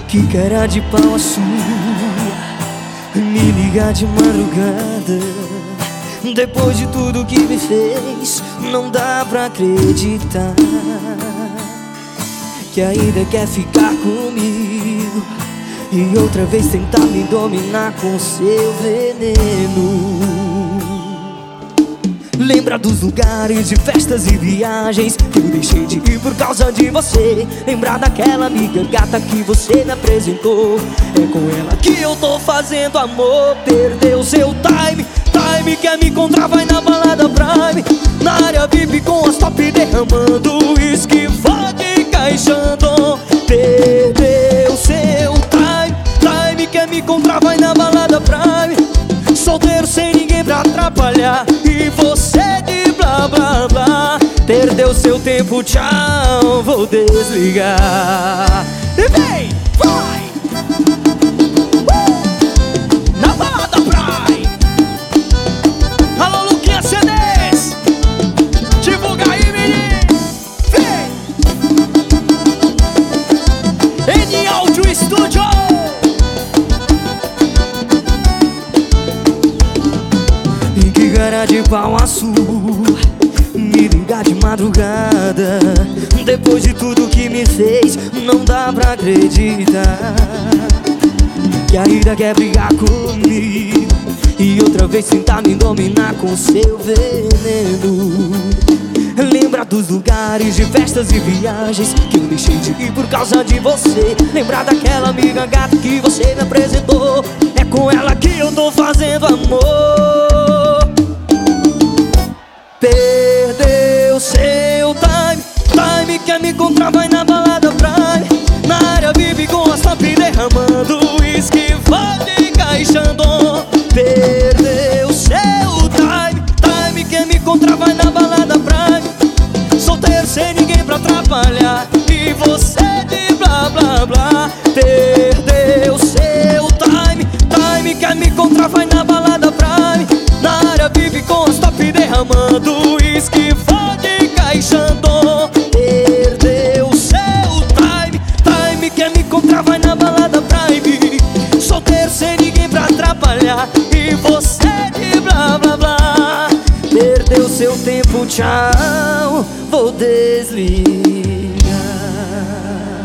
Que cara de pau a sua, me ligar de madrugada. Depois de tudo que me fez, não dá pra acreditar que ainda quer ficar comigo e outra vez tentar me dominar com seu veneno. Lembra dos lugares de festas e viagens que eu deixei de ir por causa de você. Lembrar daquela amiga gata que você me apresentou. É com ela que eu tô fazendo amor. Perdeu seu time, time quer me encontrar, vai na balada Prime. Na área VIP com as top derramando uísque, vodka e Chandon. Perdeu seu time, time quer me encontrar, vai na balada Prime. Solteiro sem ninguém pra atrapalhar e você de blá blá blá. Perdeu seu tempo, tchau, vou desligar. E vem, vai! Na balada Prime. Alô, Luquinha CDs, divulga aí, menino. Vem! N Audio Studio. Que cara de pau a sua, me ligar de madrugada. Depois de tudo que me fez, não dá pra acreditar que ainda quer brigar comigo e outra vez tentar me dominar com seu veneno. Lembra dos lugares de festas e viagens que eu deixei de ir por causa de você. Lembrar daquela amiga gata que você me apresentou. É com ela que eu tô fazendo amor. Perdeu seu time, time quer me encontrar, vai na balada Prime. Na área vive com as top derramando uísque, vodka e Chandon. Perdeu seu time, time quer me encontrar, vai na balada Prime. Solteiro sem ninguém pra atrapalhar e você de blá blá blá. Perdeu seu time, time quer me encontrar, vai na balada Prime. Na área vive com as top derramando uísque, vodka e Chandon. Perdeu seu time, time quer me encontrar, vai na balada Prime. Solteiro sem ninguém pra atrapalhar e você de blá blá blá. Perdeu seu tempo, tchau, vou desligar.